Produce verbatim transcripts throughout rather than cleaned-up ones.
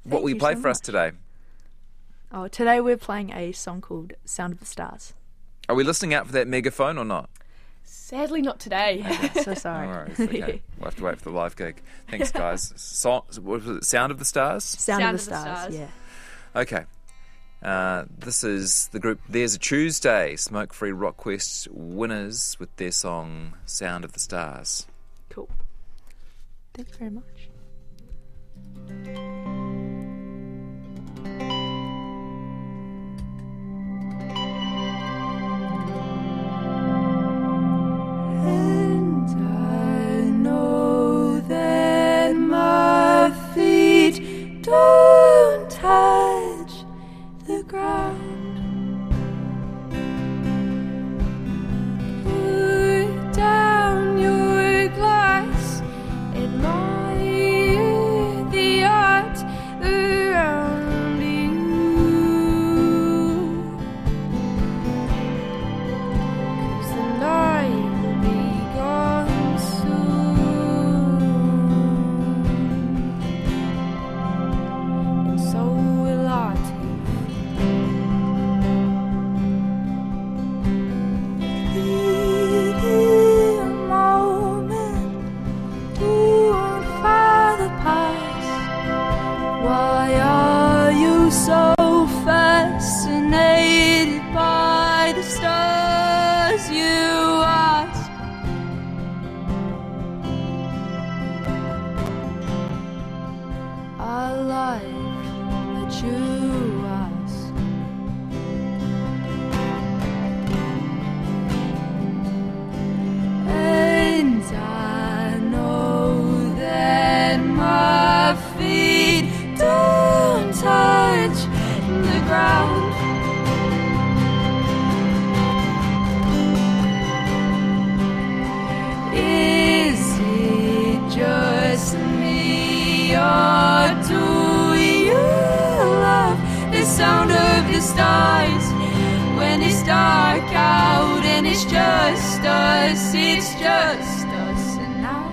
What will you you play so for us much. today? Oh, today we're playing a song called Sound of the Stars. Are we listening out for that megaphone or not? Sadly, not today. Okay, so sorry. No worries. Okay. We'll have to wait for the live gig. Thanks, guys. Song, what was it? Sound of the Stars? Sound, Sound of the of the Stars, Stars. yeah. Okay. Uh, this is the group There's a Tuesday, Smoke Free Rock Quest winners with their song Sound of the Stars. Cool. Thank you very much. And I know that my feet don't touch the ground. Put down your glass, admire the art around you. 'Cause the night will be gone soon, and so will I too. Fleeting moment, don't find the past. Why are you so fascinated by the stars, you ask? I like that you ask. And I know that my feet don't touch the ground. Is it just me, or do you love the sound of the stars when it's dark out and it's just us, it's just us and now?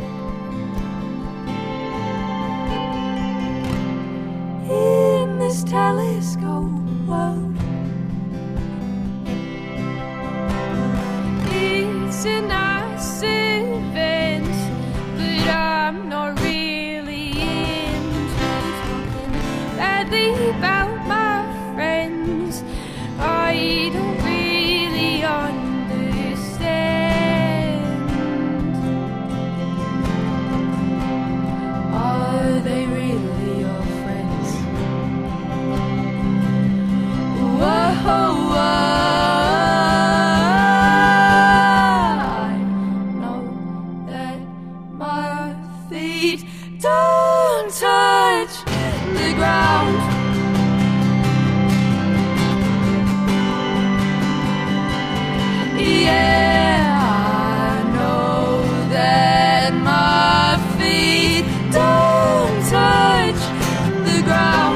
In this telescope world, it's a nice event, but I'm not really into talking badly about my friends. I don't really understand. Are they really your friends? Whoa, I know that my feet don't touch the ground. Yeah, I know that my feet don't touch the ground.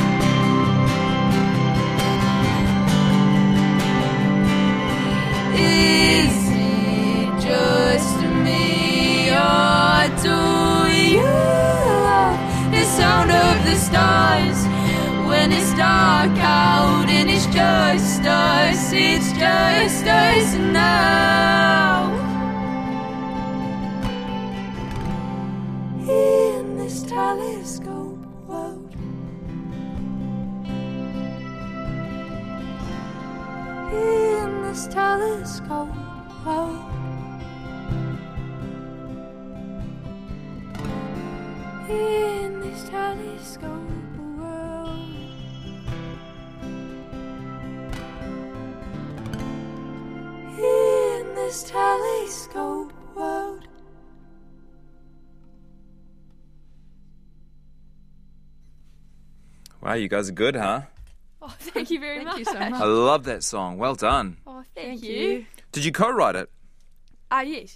Is it just me, or do you love the sound of the stars when it's dark out and it's just us, it's just us now? In this telescope world, in this telescope world, in this telescope world, in this telescope world. Wow, you guys are good, huh? Oh, thank you very Thank much. you so much. I love that song. Well done. Oh, thank, Thank you. you. Did you co-write it? Ah, yes.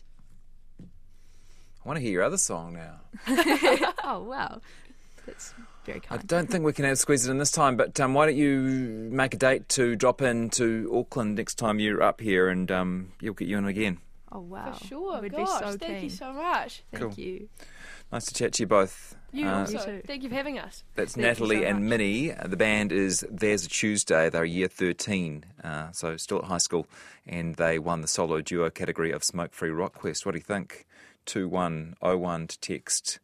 I want to hear your other song now. Oh, wow. That's very I kind. don't think we can have squeeze it in this time, but um, why don't you make a date to drop in to Auckland next time you're up here, and um, you'll get you in again. Oh, wow. For sure. We'd Gosh, be so thank you keen. so much. Thank Cool. you. Nice to chat to you both. You Uh, also. You too. Thank you for having us. That's Thank you Natalie so and much. Minnie. Uh, The band is There's a Tuesday. They're year thirteen, uh, so still at high school, and they won the solo duo category of Smoke Free Rock Quest. What do you think? two one oh one to text